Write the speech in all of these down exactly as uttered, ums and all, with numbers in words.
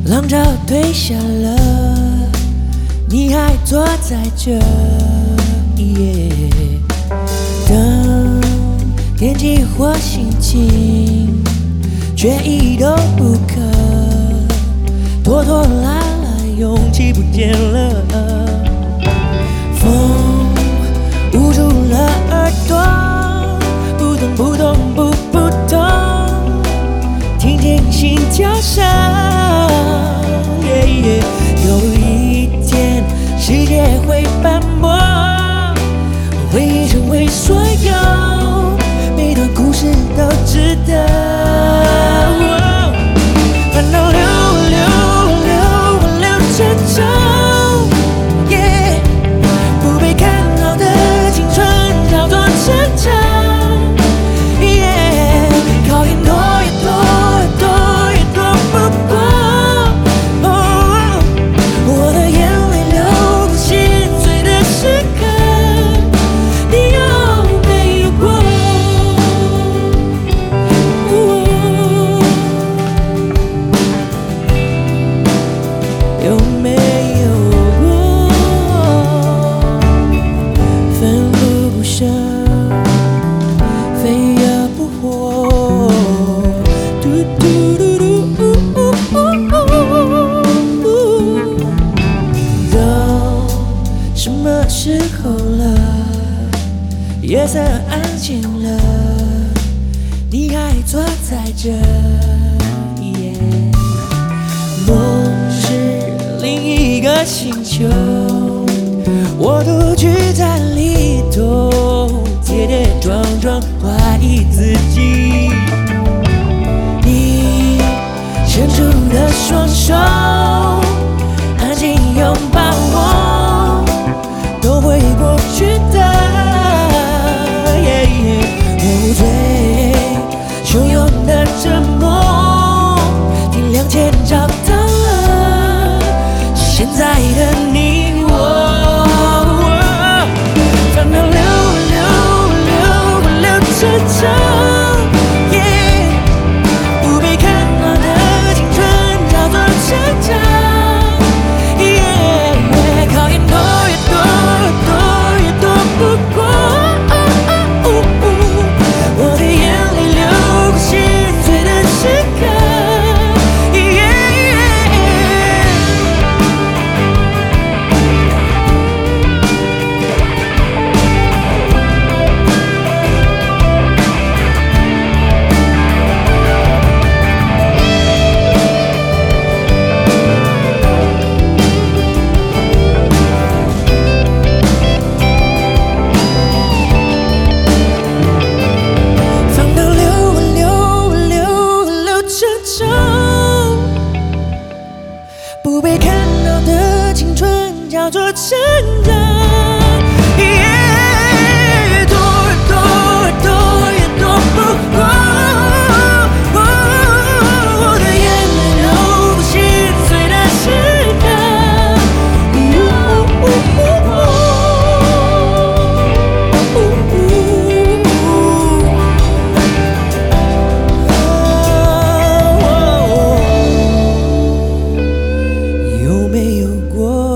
浪潮退下了，你还坐在这，等天气或心情，却一都不可。拖拖拉拉，勇气不见了，风捂住了耳朵，不痛不痛不不痛，听见心跳声。Yeah, yeah, 有一天，世界会斑驳，回忆成为所有，每段故事都值得。烦恼流流流流成舟。时候了，夜色安静了，你还坐在这。梦是另一个星球，我独居在里头，跌跌撞撞，怀疑自己。你伸出的双手，安静拥抱我。都会过去的， yeah, yeah, 无罪汹涌的折磨，天亮前找到了现在的你我。烦恼流流流流成舟， yeah, 不被看到的青春叫做成长。不被看到的青春叫做成长。越躲越躲越躲越躲不过，我的眼泪流不心碎的时刻。有没有过？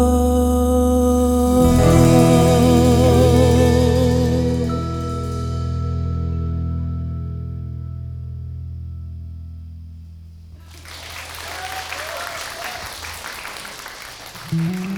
嗯